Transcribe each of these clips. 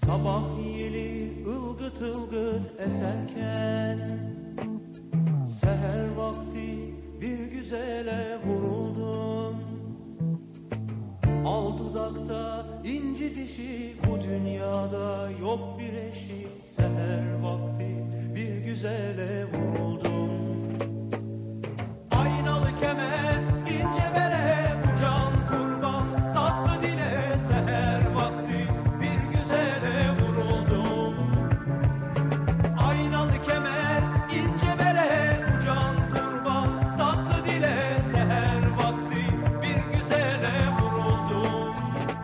Sabah yeli ılgıt ılgıt eserken, seher vakti bir güzele vuruldum. Al dudakta inci dişi, bu dünyada yok bir eşi. Seher vakti bir güzele vuruldum. Aynalı kemer, ince bere, bu can kurban, tatlı dile. Seher vakti bir güzele vuruldum. Aynalı kemer, ince bere, bu can kurban, tatlı dile. Seher vakti bir güzele vuruldum.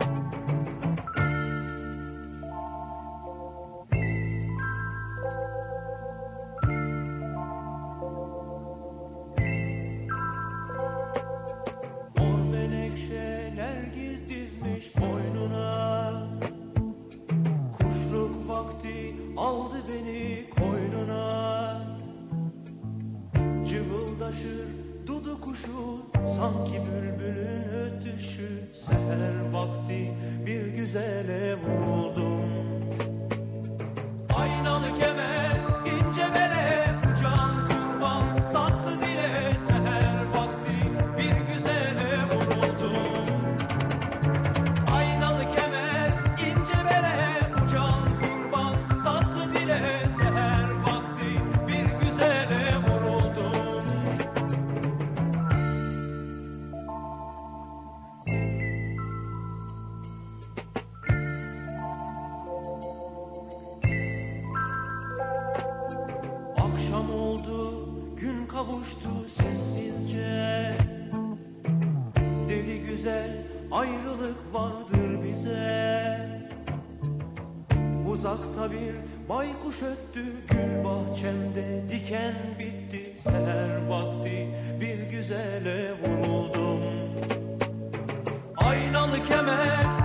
Mor menekşe nergiz dizmiş boynuna, kuşluk vakti aldı beni koynuna. Cıvıldaşır dudu kuşu, sanki bülbülün ötüşü. Seher vakti bir güzele vuruldum. Aynalı kemer, ince bere, bu can kurban, tatlı dile. Seher vakti bir güzele vuruldum. Aynalı kemer, ince bere, bu can kurban, tatlı dile. Seher vakti bir güzele vuruldum. Akşam oldu, gün kavuştu sessizce. Deli güzel ayrılık vardır bize. Uzakta bir baykuş öttü, gül bahçemde diken bitti. Seher vakti bir güzele vuruldum. Aynalı kemer,